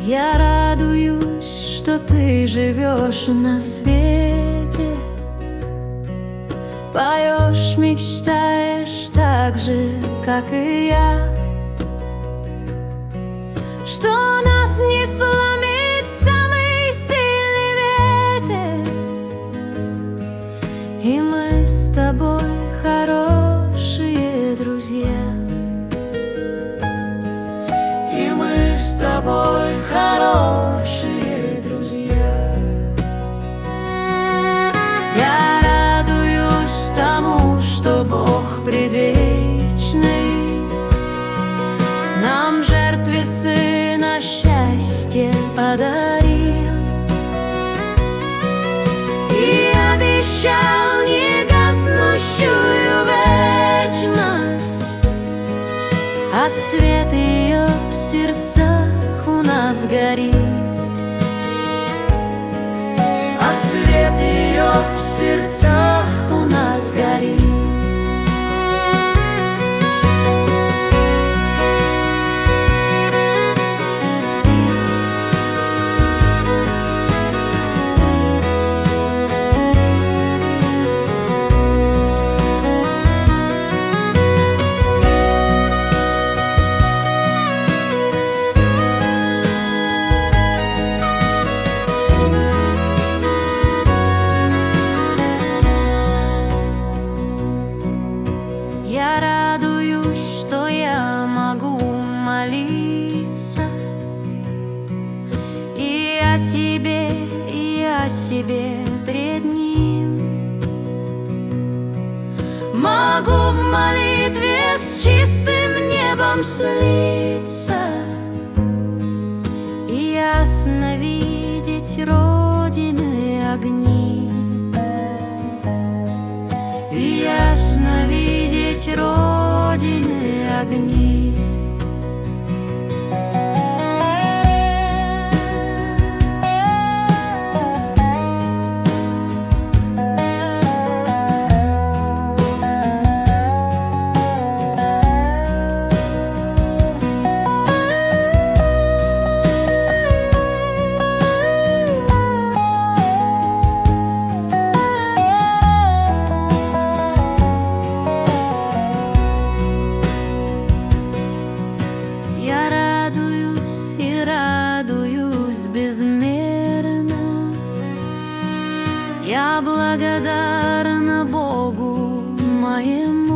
Я радуюсь, что ты живешь на свете, поешь, мечтаешь так же, как и я, что нас не сломит самый сильный ветер, и мы с тобой хорошие друзья. И мы с тобой хорошие друзья. Я радуюсь тому, что Бог предвечный нам в жертве Сына счастье подарил и обещал негаснущую вечность, а свет ее в сердцах у нас горит, а свет ее в сердцах у нас горит. Я радуюсь, что я могу молиться и о тебе, и о себе пред Ним. Могу в молитве с чистым небом слиться и ясно видеть Родины огни, и ясно видеть Родины огни. Я радуюсь и радуюсь безмерно. Я благодарна Богу моему,